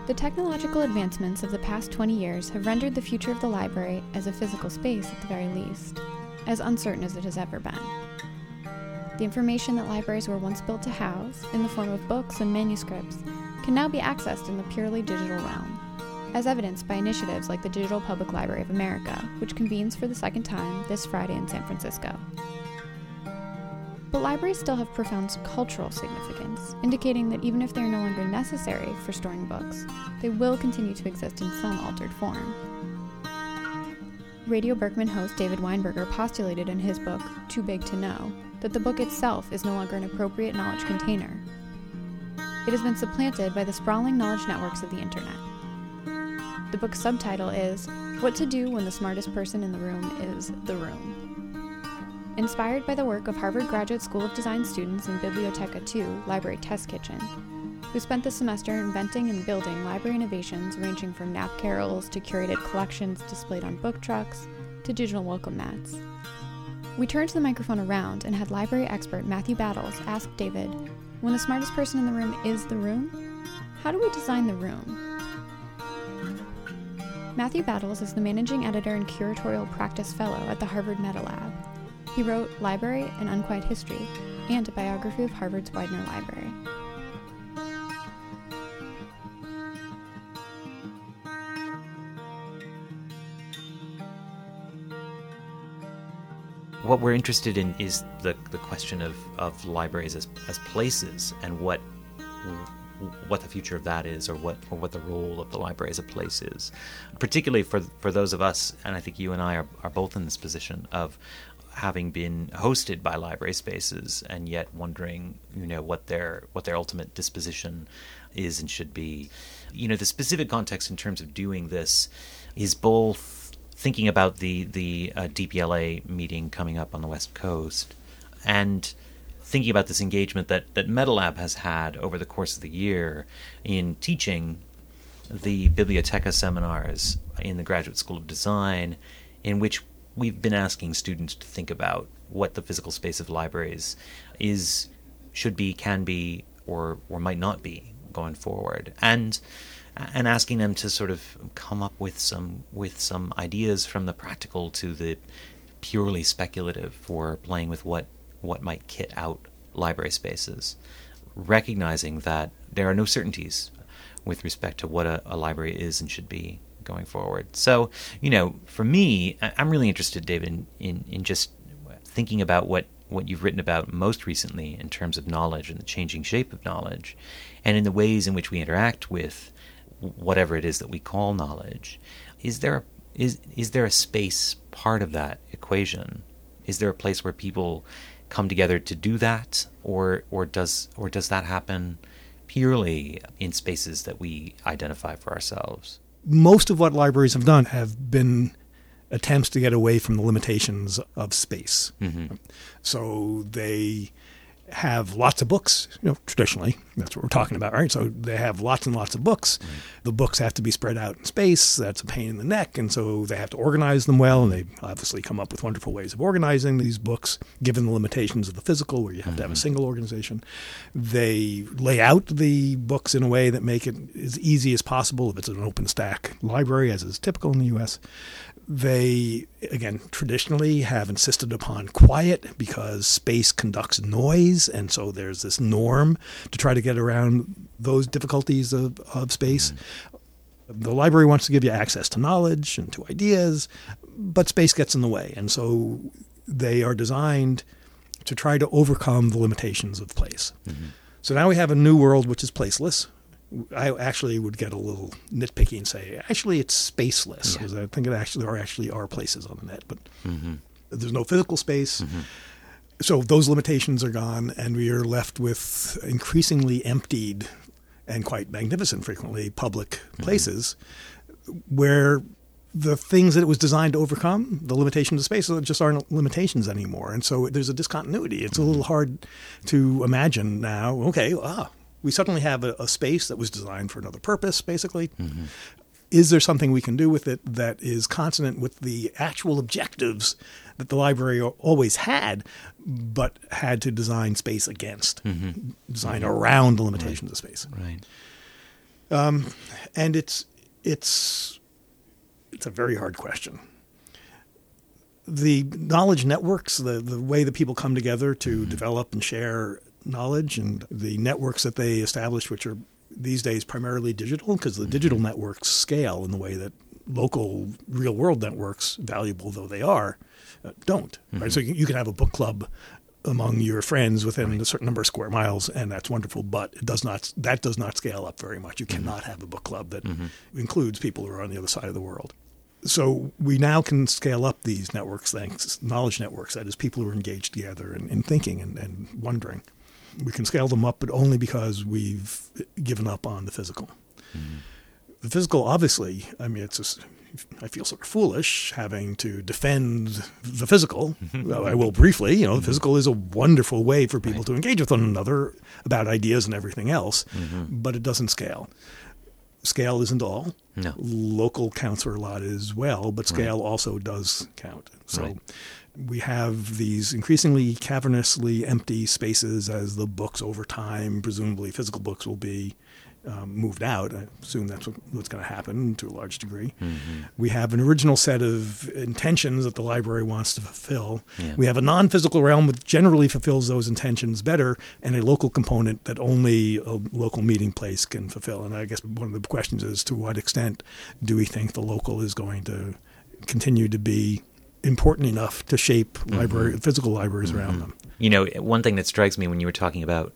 The technological advancements of the past 20 years have rendered the future of the library, as a physical space at the very least, as uncertain as it has ever been. The information that libraries were once built to house, in the form of books and manuscripts, can now be accessed in the purely digital realm, as evidenced by initiatives like the Digital Public Library of America, which convenes for the second time this Friday in San Francisco. But libraries still have profound cultural significance, indicating that even if they are no longer necessary for storing books, they will continue to exist in some altered form. Radio Berkman host David Weinberger postulated in his book, Too Big to Know, that the book itself is no longer an appropriate knowledge container. It has been supplanted by the sprawling knowledge networks of the internet. The book's subtitle is What to Do When the Smartest Person in the Room is the Room. Inspired by the work of Harvard Graduate School of Design students in Bibliotheca 2 Library Test Kitchen, who spent the semester inventing and building library innovations ranging from nap carols to curated collections displayed on book trucks to digital welcome mats. We turned the microphone around and had library expert Matthew Battles ask David, when the smartest person in the room is the room, how do we design the room? Matthew Battles is the managing editor and curatorial practice fellow at the Harvard Meta Lab. He wrote Library and Unquiet History and a biography of Harvard's Widener Library. What we're interested in is the question of libraries as places, and what the future of that is, or what the role of the library as a place is. Particularly for those of us, and I think you and I are both in this position of having been hosted by library spaces and yet wondering, what their ultimate disposition is and should be. The specific context in terms of doing this is both thinking about the DPLA meeting coming up on the West Coast, and thinking about this engagement that MetaLab has had over the course of the year in teaching the Bibliotheca seminars in the Graduate School of Design, in which we've been asking students to think about what the physical space of libraries is, should be, can be, or might not be going forward, and asking them to sort of come up with some ideas from the practical to the purely speculative for playing with what might kit out library spaces, recognizing that there are no certainties with respect to what a library is and should be going forward. So, for me, I'm really interested, David, in just thinking about what you've written about most recently in terms of knowledge and the changing shape of knowledge, and in the ways in which we interact with whatever it is that we call knowledge. Is there a space part of that equation? Is there a place where people come together to do that, or does that happen purely in spaces that we identify for ourselves? Most of what libraries have done have been attempts to get away from the limitations of space. Mm-hmm. So they have lots of books, traditionally. That's what we're talking about, right? So they have lots and lots of books. Mm-hmm. The books have to be spread out in space. That's a pain in the neck. And so they have to organize them well. And they obviously come up with wonderful ways of organizing these books, given the limitations of the physical, where you have to have a single organization. They lay out the books in a way that make it as easy as possible if it's an open stack library, as is typical in the U.S. They, again, traditionally have insisted upon quiet because space conducts noise, and so there's this norm to try to get around those difficulties of space. Mm-hmm. The library wants to give you access to knowledge and to ideas, but space gets in the way, and so they are designed to try to overcome the limitations of place. Mm-hmm. So now we have a new world which is placeless. I actually would get a little nitpicky and say, actually, it's spaceless, because I think there actually are places on the net, but there's no physical space. Mm-hmm. So those limitations are gone, and we are left with increasingly emptied and quite magnificent, frequently, public places where the things that it was designed to overcome, the limitations of space, just aren't limitations anymore. And so there's a discontinuity. It's a little hard to imagine now, we suddenly have a space that was designed for another purpose, basically. Mm-hmm. Is there something we can do with it that is consonant with the actual objectives that the library always had, but had to design space against, design around the limitations of space? Right. And it's a very hard question. The knowledge networks, the way that people come together to develop and share knowledge, and the networks that they establish, which are these days primarily digital, because the digital networks scale in the way that local real-world networks, valuable though they are, don't. Right? So you can have a book club among your friends within a certain number of square miles, and that's wonderful, but that does not scale up very much. You cannot have a book club that includes people who are on the other side of the world. So we now can scale up these networks, knowledge networks, that is, people who are engaged together in thinking and wondering. We can scale them up, but only because we've given up on the physical. The physical, obviously, I mean, I feel sort of foolish having to defend the physical. Well, I will briefly. The physical is a wonderful way for people to engage with one another about ideas and everything else, but it doesn't scale. Scale isn't all. No. Local counts for a lot as well, but scale also does count. So we have these increasingly cavernously empty spaces as the books over time, presumably physical books, will be moved out. I assume that's what's going to happen to a large degree. We have an original set of intentions that the library wants to fulfill. We have a non-physical realm which generally fulfills those intentions better, and a local component that only a local meeting place can fulfill. And I guess one of the questions is, to what extent do we think the local is going to continue to be important enough to shape physical libraries around them? One thing that strikes me when you were talking about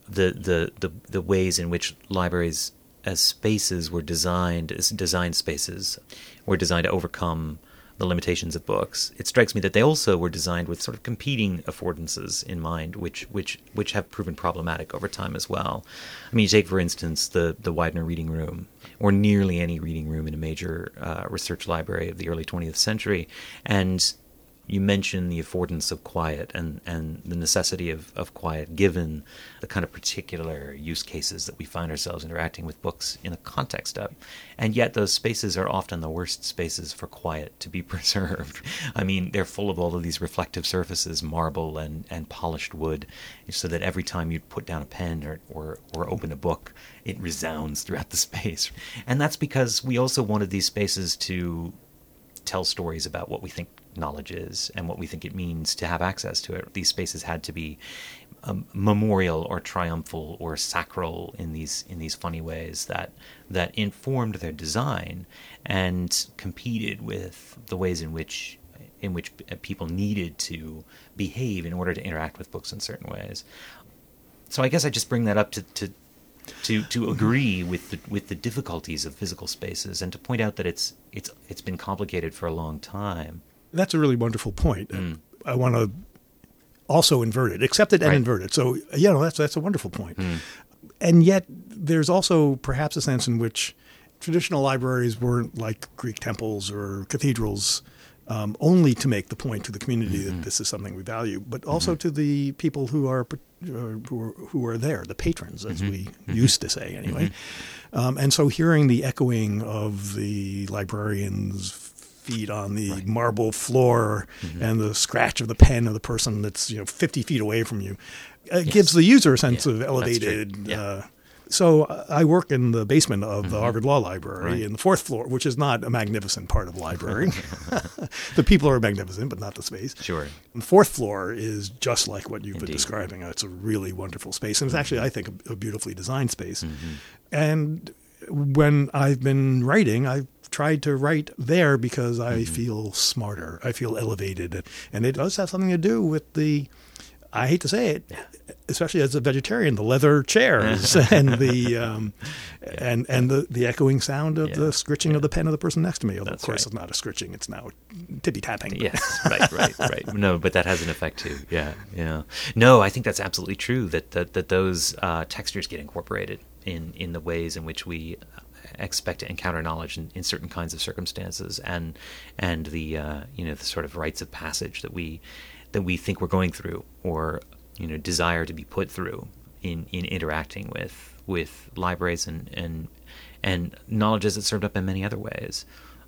the ways in which libraries as spaces were designed, as design spaces, were designed to overcome the limitations of books. It strikes me that they also were designed with sort of competing affordances in mind, which have proven problematic over time as well. I mean, you take, for instance, the Widener Reading Room, or nearly any reading room in a major research library of the early 20th century, and you mentioned the affordance of quiet and the necessity of quiet, given the kind of particular use cases that we find ourselves interacting with books in the context of. And yet those spaces are often the worst spaces for quiet to be preserved. I mean, they're full of all of these reflective surfaces, marble and polished wood, so that every time you put down a pen or open a book, it resounds throughout the space. And that's because we also wanted these spaces to tell stories about what we think knowledge is and what we think it means to have access to it. These spaces had to be memorial or triumphal or sacral in these funny ways that informed their design and competed with the ways in which people needed to behave in order to interact with books in certain ways. So I guess I just bring that up to agree with the difficulties of physical spaces and to point out that it's been complicated for a long time. That's a really wonderful point. I want to also invert it, accept it and invert it. So, that's a wonderful point. And yet there's also perhaps a sense in which traditional libraries weren't like Greek temples or cathedrals, only to make the point to the community that this is something we value, but also to the people who are there, the patrons, as we used to say anyway. And so hearing the echoing of the librarian's feet on the marble floor and the scratch of the pen of the person that's 50 feet away from you gives the user a sense of elevated. So I work in the basement of the Harvard Law Library in the fourth floor, which is not a magnificent part of the library. The people are magnificent, but not the space. Sure. And the fourth floor is just like what you've been describing. It's a really wonderful space. And it's actually, I think, a beautifully designed space. And when I've been writing, I've tried to write there because I feel smarter. I feel elevated. And it does have something to do with I hate to say it, especially as a vegetarian, the leather chairs and the and the echoing sound of the scritching of the pen of the person next to me. Although, of course, it's not a scritching; it's now tippy tapping. Yes, right. No, but that has an effect too. Yeah. No, I think that's absolutely true. That those textures get incorporated in the ways in which we expect to encounter knowledge in certain kinds of circumstances, and the the sort of rites of passage that we think we're going through, or desire to be put through in interacting with libraries and knowledge as it's served up in many other ways.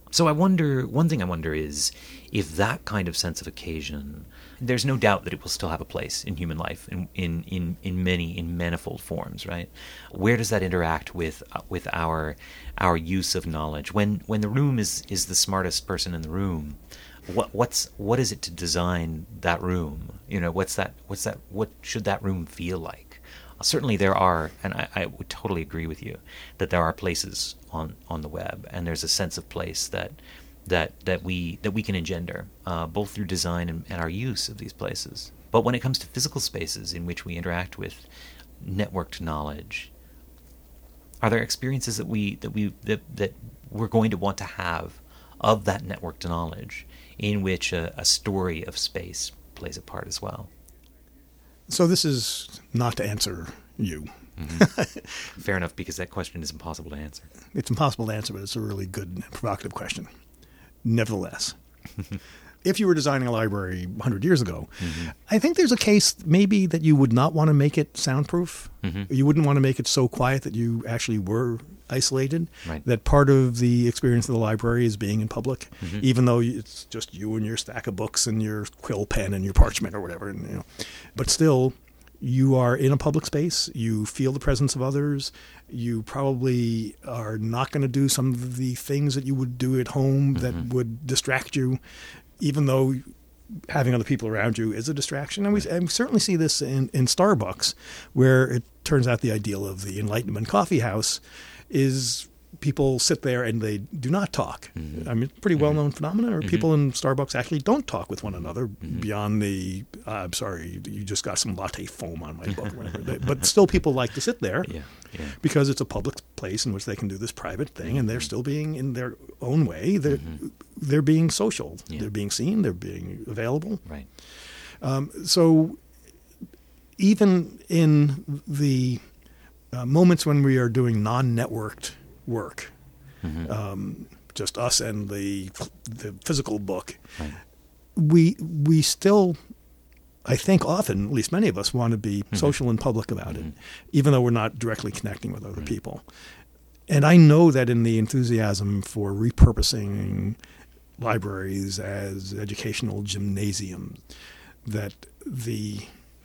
So one thing I wonder is if that kind of sense of occasion, there's no doubt that it will still have a place in human life in manifold forms, right? Where does that interact with our use of knowledge? When the room is the smartest person in the room, what is it to design that room? What should that room feel like? Certainly there are, and I would totally agree with you, that there are places on the web, and there's a sense of place that we can engender, both through design and our use of these places. But when it comes to physical spaces in which we interact with networked knowledge, are there experiences that we're going to want to have of that networked knowledge in which a story of space plays a part as well? So this is not to answer you. Mm-hmm. Fair enough, because that question is impossible to answer. It's impossible to answer, but it's a really good and provocative question. Nevertheless, if you were designing a library 100 years ago, mm-hmm. I think there's a case maybe that you would not want to make it soundproof. Mm-hmm. You wouldn't want to make it so quiet that you actually were isolated. Right. That part of the experience of the library is being in public, mm-hmm. even though it's just you and your stack of books and your quill pen and your parchment or whatever. And, but still, you are in a public space. You feel the presence of others. You probably are not going to do some of the things that you would do at home mm-hmm. that would distract you, even though having other people around you is a distraction. And we certainly see this in Starbucks, where it turns out the ideal of the Enlightenment coffee house is people sit there and they do not talk. Mm-hmm. I mean, pretty well-known phenomenon, or mm-hmm. people in Starbucks actually don't talk with one another mm-hmm. beyond the, I'm sorry, you just got some latte foam on my book. Or whatever. But still people like to sit there because it's a public place in which they can do this private thing, mm-hmm. and they're still being, in their own way, they're being social. Yeah. They're being seen. They're being available. Right. So even in the moments when we are doing non-networked work, mm-hmm. Just us and the physical book, right. we still, I think often, at least many of us, want to be mm-hmm. social and public about mm-hmm. it, even though we're not directly connecting with other mm-hmm. people. And I know that in the enthusiasm for repurposing libraries as educational gymnasiums, that the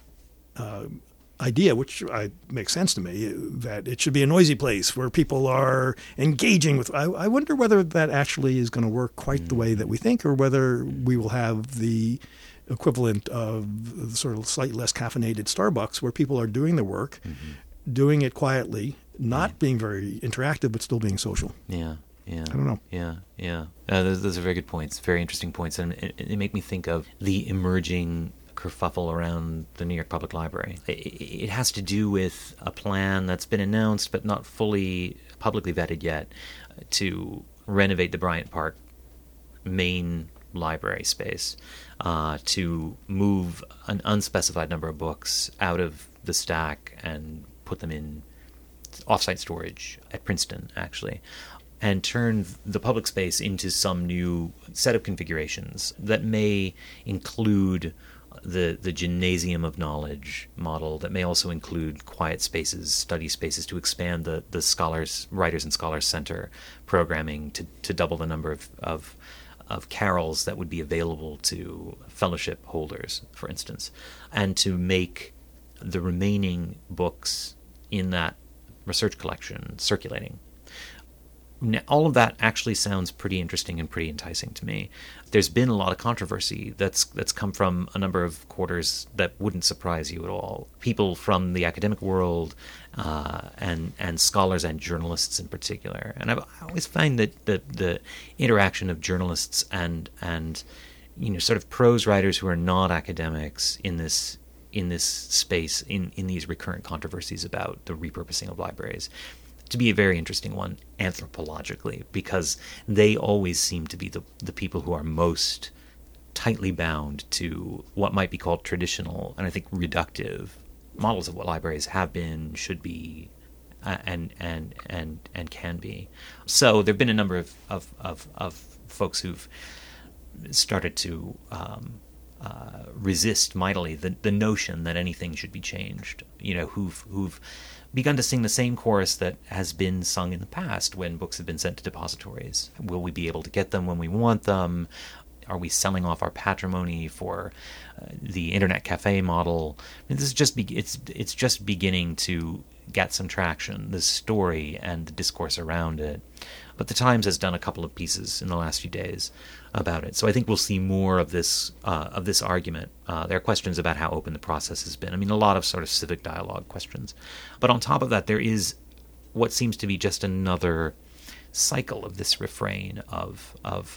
idea, which makes sense to me, that it should be a noisy place where people are engaging with. I wonder whether that actually is going to work quite the way that we think, or whether we will have the equivalent of sort of slightly less caffeinated Starbucks, where people are doing their work, mm-hmm. doing it quietly, not being very interactive, but still being social. Yeah. Yeah, I don't know. Yeah. Those are very good points, very interesting points, and it make me think of the emerging kerfuffle around the New York Public Library. It has to do with a plan that's been announced but not fully publicly vetted yet to renovate the Bryant Park main library space, to move an unspecified number of books out of the stack and put them in off-site storage at Princeton, actually, and turn the public space into some new set of configurations that may include the gymnasium of knowledge model, that may also include quiet spaces, study spaces, to expand the Writers and Scholars Center programming to double the number of carrels that would be available to fellowship holders, for instance, and to make the remaining books in that research collection circulating. Now, all of that actually sounds pretty interesting and pretty enticing to me. There's been a lot of controversy that's come from a number of quarters that wouldn't surprise you at all. People from the academic world, and scholars and journalists in particular. And I always find that the interaction of journalists and sort of prose writers who are not academics in this space, in these recurrent controversies about the repurposing of libraries, to be a very interesting one anthropologically, because they always seem to be the people who are most tightly bound to what might be called traditional, and I think reductive, models of what libraries have been, should be, and can be. So there have been a number of folks who've started to resist mightily the notion that anything should be changed. Who've begun to sing the same chorus that has been sung in the past when books have been sent to depositories. Will we be able to get them when we want them? Are we selling off our patrimony for the internet cafe model? I mean, this is just it's just beginning to get some traction, this story and the discourse around it. But the Times has done a couple of pieces in the last few days about it. So I think we'll see more of this argument. There are questions about how open the process has been. I mean, a lot of sort of civic dialogue questions. But on top of that, there is what seems to be just another cycle of this refrain of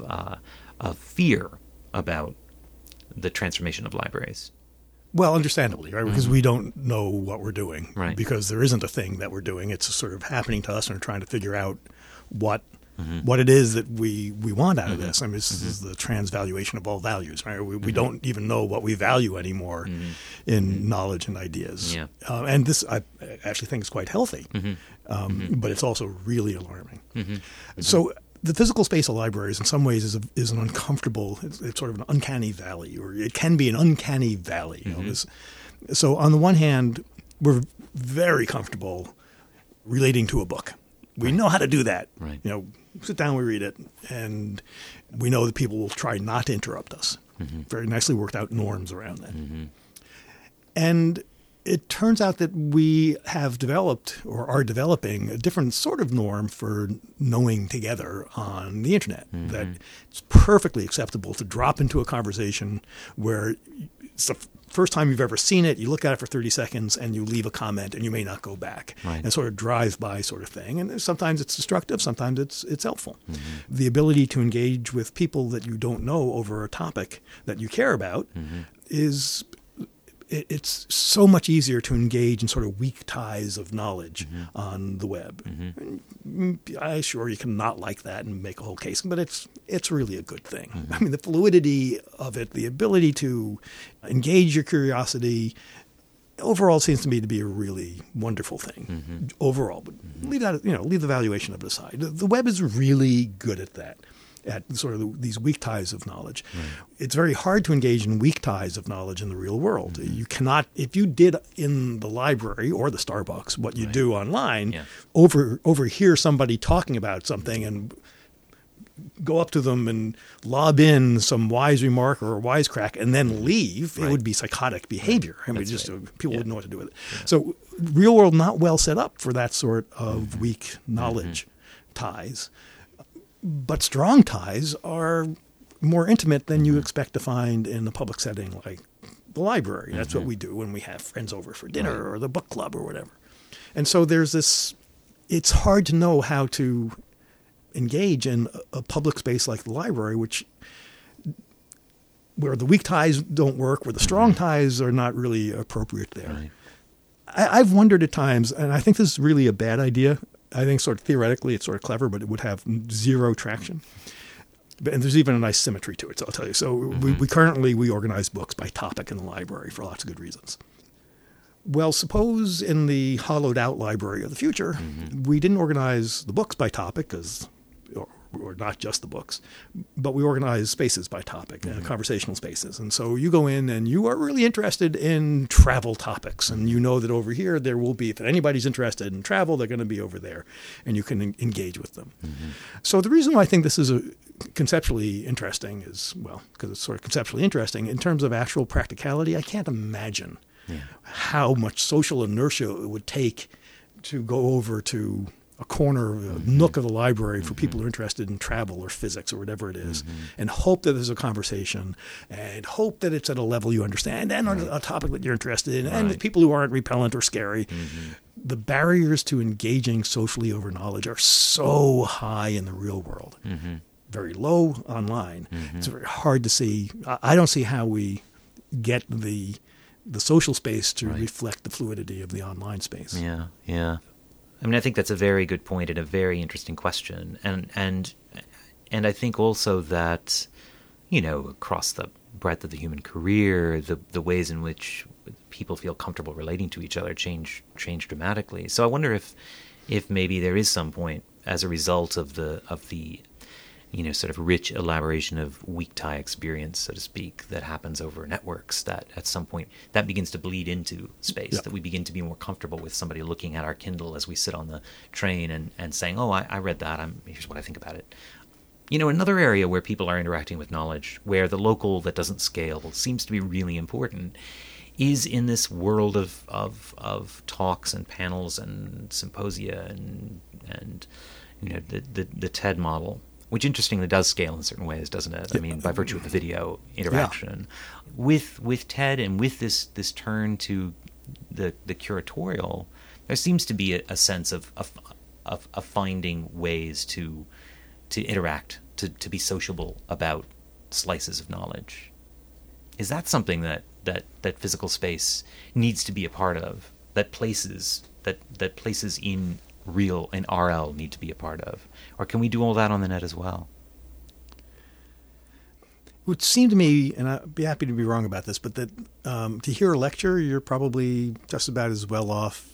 fear about the transformation of libraries. Well, understandably, right? Because we don't know what we're doing. Right. Because there isn't a thing that we're doing. It's sort of happening to us, and we're trying to figure out what it is that we want out of this. I mean, this is the transvaluation of all values, right? We don't even know what we value anymore in knowledge and ideas. Yeah. And this, I actually think, is quite healthy, but it's also really alarming. So the physical space of libraries in some ways is an uncomfortable, it's sort of an uncanny valley, or it can be an uncanny valley. You know, so on the one hand, we're very comfortable relating to a book. We know how to do that. Right. You know, sit down, we read it, and we know that people will try not to interrupt us. Very nicely worked out norms around that. And it turns out that we have developed or are developing a different sort of norm for knowing together on the internet. That it's perfectly acceptable to drop into a conversation where it's the first time you've ever seen it, you look at it for 30 seconds and you leave a comment and you may not go back. Right. And sort of drive-by sort of thing. And sometimes it's destructive, sometimes it's helpful. The ability to engage with people that you don't know over a topic that you care about is... It's so much easier to engage in sort of weak ties of knowledge on the web. I'm sure you can not like that and make a whole case, but it's really a good thing. I mean, the fluidity of it, the ability to engage your curiosity, overall seems to me to be a really wonderful thing. Overall, but leave the valuation of it aside. The web is really good at that. At sort of these weak ties of knowledge. It's very hard to engage in weak ties of knowledge in the real world. You cannot, if you did in the library or the Starbucks what you do online, overhear somebody talking about something and go up to them and lob in some wise remark or a wisecrack and then leave, it would be psychotic behavior. I mean, people wouldn't know what to do with it. So real world not well set up for that sort of weak knowledge ties. But strong ties are more intimate than you expect to find in a public setting like the library. That's what we do when we have friends over for dinner or the book club or whatever. And so there's this, it's hard to know how to engage in a public space like the library, where the weak ties don't work, where the strong ties are not really appropriate there. Right. I've wondered at times, and I think this is really a bad idea. I think sort of theoretically it's sort of clever, but it would have zero traction. And there's even a nice symmetry to it, so I'll tell you. So we currently organize books by topic in the library for lots of good reasons. Well, suppose in the hollowed out library of the future, we didn't organize the books by topic, or not just the books, but we organize spaces by topic, conversational spaces. And so you go in and you are really interested in travel topics. And you know that over here there will be, if anybody's interested in travel, they're going to be over there. And you can engage with them. So the reason why I think this is conceptually interesting is, well, because it's sort of conceptually interesting. In terms of actual practicality, I can't imagine how much social inertia it would take to go over to a corner, a nook of the library for people who are interested in travel or physics or whatever it is, and hope that there's a conversation, and hope that it's at a level you understand, and on a topic that you're interested in, and with people who aren't repellent or scary. The barriers to engaging socially over knowledge are so high in the real world, very low online. It's very hard to see. I don't see how we get the social space to reflect the fluidity of the online space. Yeah. I mean, I think that's a very good point and a very interesting question, and I think also that, you know, across the breadth of the human career, the ways in which people feel comfortable relating to each other change dramatically. So I wonder if maybe there is some point as a result of the sort of rich elaboration of weak tie experience, so to speak, that happens over networks, that at some point that begins to bleed into space, that we begin to be more comfortable with somebody looking at our Kindle as we sit on the train and saying, oh, I read that, here's what I think about it. Another area where people are interacting with knowledge, where the local that doesn't scale seems to be really important, is in this world of talks and panels and symposia and the TED model, which interestingly does scale in certain ways, doesn't it? I mean, by virtue of the video interaction. Yeah. With TED and with this turn to the curatorial, there seems to be a sense of finding ways to interact, to be sociable about slices of knowledge. Is that something that physical space needs to be a part of, that places in RL need to be a part of? Or can we do all that on the net as well? It would seem to me, and I'd be happy to be wrong about this, but that to hear a lecture, you're probably just about as well off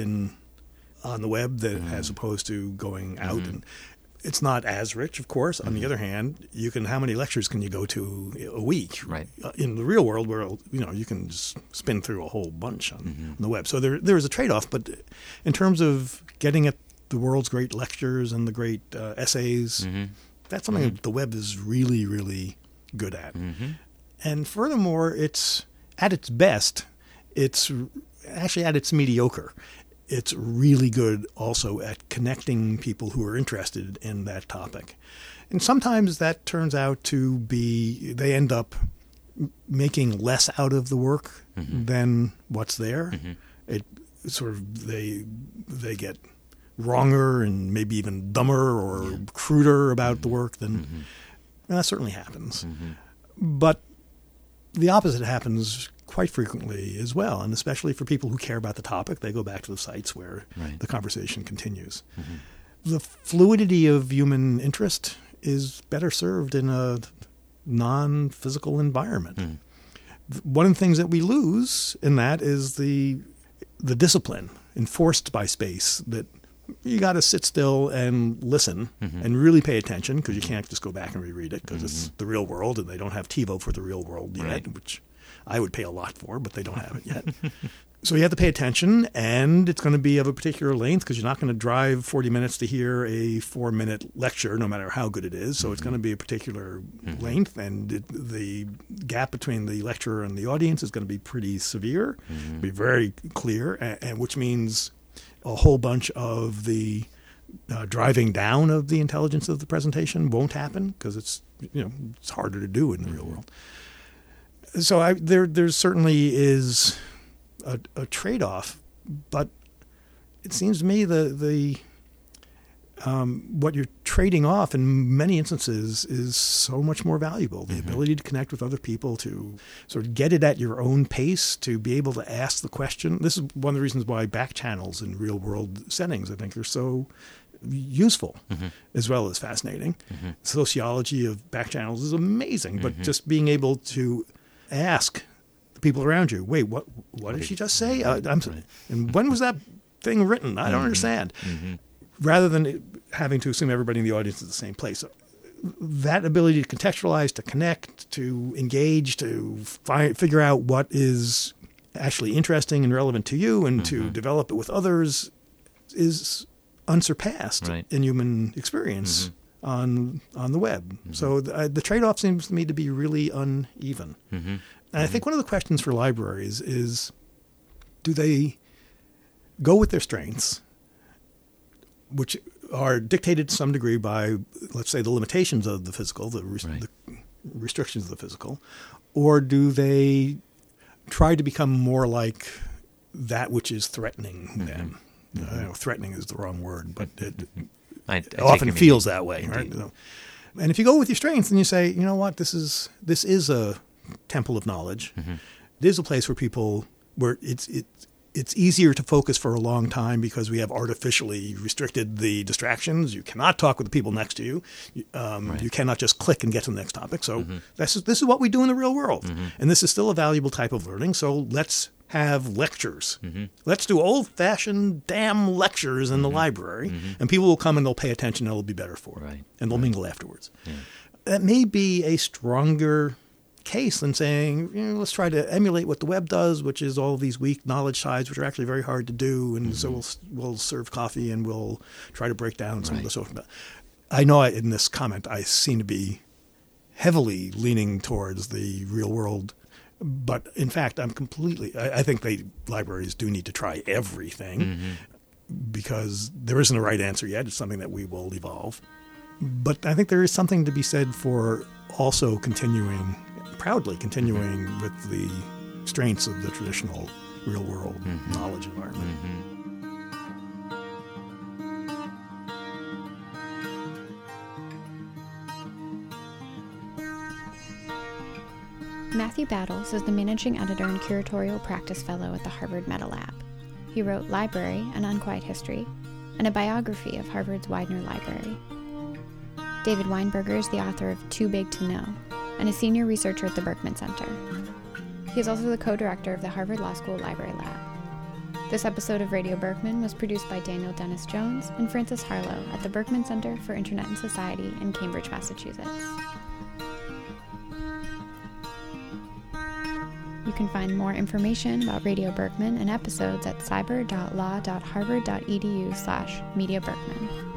on the web as opposed to going out. Mm-hmm. And it's not as rich, of course. On the other hand, how many lectures can you go to a week? Right. In the real world, where you can just spin through a whole bunch on the web. So there is a trade-off. But in terms of getting at the world's great lectures and the great essays, that's something that the web is really, really good at. Mm-hmm. And furthermore, it's at its best. It's actually at its mediocre. It's really good also at connecting people who are interested in that topic. And sometimes that turns out to be, they end up making less out of the work than what's there. Mm-hmm. It sort of, they get wronger and maybe even dumber or cruder about the work than, and that certainly happens. But the opposite happens quite frequently as well, and especially for people who care about the topic, they go back to the sites where the conversation continues. The fluidity of human interest is better served in a non-physical environment. One of the things that we lose in that is the discipline enforced by space, that you got to sit still and listen and really pay attention, because you can't just go back and reread it, because it's the real world and they don't have TiVo for the real world yet, which I would pay a lot for, but they don't have it yet. So you have to pay attention, and it's going to be of a particular length, because you're not going to drive 40 minutes to hear a 4-minute lecture, no matter how good it is. So it's going to be a particular length, and the gap between the lecturer and the audience is going to be pretty severe, be very clear, and which means a whole bunch of the driving down of the intelligence of the presentation won't happen, because it's harder to do in the real world. So there certainly is a trade-off, but it seems to me the what you're trading off in many instances is so much more valuable. The ability to connect with other people, to sort of get it at your own pace, to be able to ask the question. This is one of the reasons why back channels in real-world settings, I think, are so useful as well as fascinating. Sociology of back channels is amazing, but just being able to ask the people around you, wait, what did she just say? And when was that thing written? I don't understand. Rather than having to assume everybody in the audience is the same place. So that ability to contextualize, to connect, to engage, to figure out what is actually interesting and relevant to you, and to develop it with others is unsurpassed in human experience on the web. So the trade-off seems to me to be really uneven. And I think one of the questions for libraries is, do they go with their strengths, which are dictated to some degree by, let's say, the limitations of the physical, the restrictions of the physical, or do they try to become more like that which is threatening them? I know threatening is the wrong word, but it often feels that way, right? And if you go with your strengths and you say, you know what, this is a temple of knowledge. It is a place where people, where It's easier to focus for a long time because we have artificially restricted the distractions. You cannot talk with the people next to you. You cannot just click and get to the next topic. So this is what we do in the real world. And this is still a valuable type of learning. So let's have lectures. Let's do old-fashioned damn lectures in the library. And people will come and they'll pay attention and it'll be better for it. And they'll mingle afterwards. Yeah. That may be a stronger case than saying, let's try to emulate what the web does, which is all these weak knowledge sites, which are actually very hard to do. And so we'll serve coffee and we'll try to break down some of the social. I know in this comment I seem to be heavily leaning towards the real world, but in fact I think libraries do need to try everything because there isn't a right answer yet. It's something that we will evolve. But I think there is something to be said for also proudly continuing with the strengths of the traditional real-world knowledge environment. Matthew Battles is the managing editor and curatorial practice fellow at the Harvard Meta Lab. He wrote Library, An Unquiet History, and a biography of Harvard's Widener Library. David Weinberger is the author of Too Big to Know, and a senior researcher at the Berkman Center. He is also the co-director of the Harvard Law School Library Lab. This episode of Radio Berkman was produced by Daniel Dennis Jones and Francis Harlow at the Berkman Center for Internet and Society in Cambridge, Massachusetts. You can find more information about Radio Berkman and episodes at cyber.law.harvard.edu/mediaberkman.